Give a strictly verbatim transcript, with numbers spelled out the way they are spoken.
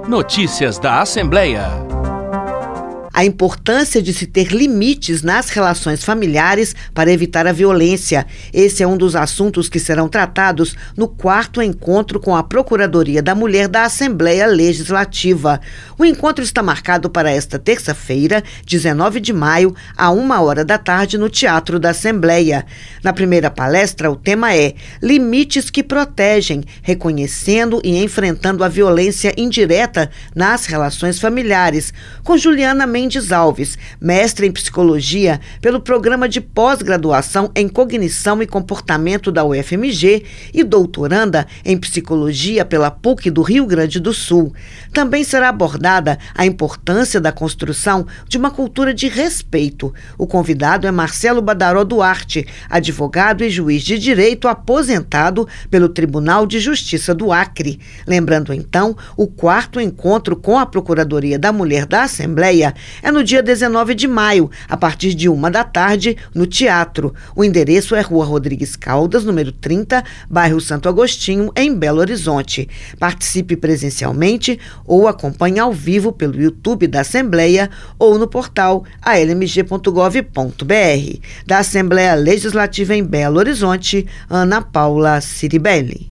Notícias da Assembleia. A importância de se ter limites nas relações familiares para evitar a violência. Esse é um dos assuntos que serão tratados no quarto encontro com a Procuradoria da Mulher da Assembleia Legislativa. O encontro está marcado para esta terça-feira, dezenove de maio, a uma hora da tarde, no Teatro da Assembleia. Na primeira palestra, o tema é Limites que Protegem, reconhecendo e enfrentando a violência indireta nas relações familiares, com Juliana Mendes Alves, mestre em psicologia pelo programa de pós-graduação em cognição e comportamento da U F M G e doutoranda em psicologia pela P U C do Rio Grande do Sul. Também será abordada a importância da construção de uma cultura de respeito. O convidado é Marcelo Badaró Duarte, advogado e juiz de direito aposentado pelo Tribunal de Justiça do Acre. Lembrando então, o quarto encontro com a Procuradoria da Mulher da Assembleia é no dia dezenove de maio, a partir de uma da tarde, no Teatro. O endereço é Rua Rodrigues Caldas, número trinta, bairro Santo Agostinho, em Belo Horizonte. Participe presencialmente ou acompanhe ao vivo pelo YouTube da Assembleia ou no portal a l m g ponto gov ponto b r. Da Assembleia Legislativa em Belo Horizonte, Ana Paula Ciribelli.